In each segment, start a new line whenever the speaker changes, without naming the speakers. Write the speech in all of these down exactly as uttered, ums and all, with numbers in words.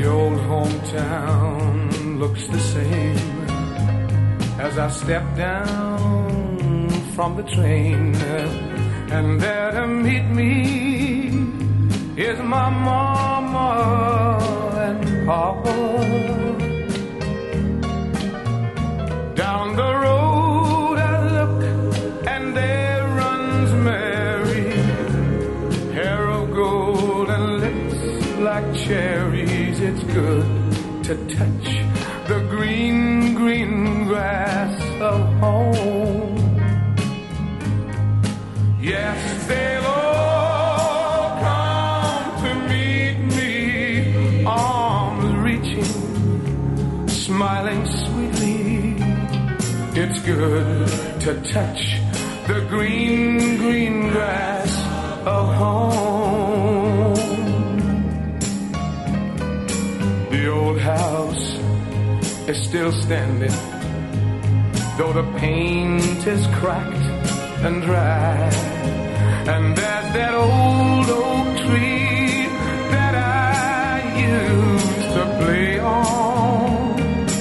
The old hometown looks the same as I step down from the train, and there to meet me is my mama and papa. Down the road I look, and there runs Mary, hair of gold and lips like cherries. It's good to touch the green, green grass of home. Yes, they'll all come to meet me, arms reaching, smiling sweetly. It's good to touch the green, green grass of home. The old house is still standing, though the paint is cracked and dry. And there's that old oak tree that I used to play on.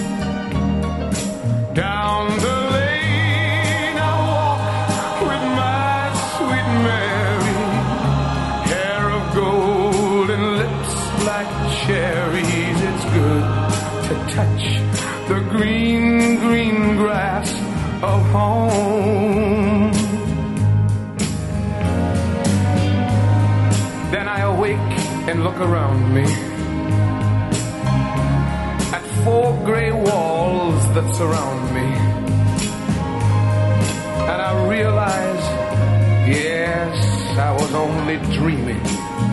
Down the lane I walk with my sweet Mary, hair of gold and lips like cherries. It's good to touch the green, green grass of home. Then I awake and look around me at four gray walls that surround me, and I realize, yes, I was only dreaming.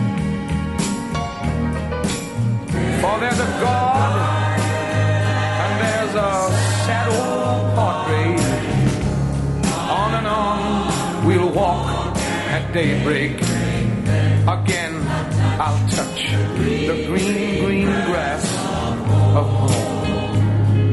For there's a God, and there's a sad old portrait. On and on we'll walk at daybreak. Again I'll touch the green, green grass of home.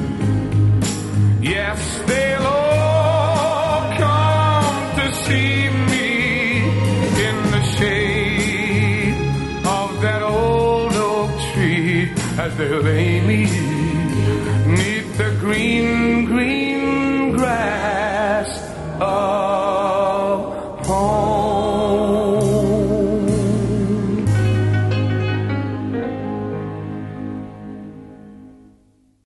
Yes, they'll all come to see me in the shade of that old oak tree, as they lay me 'neath the green, green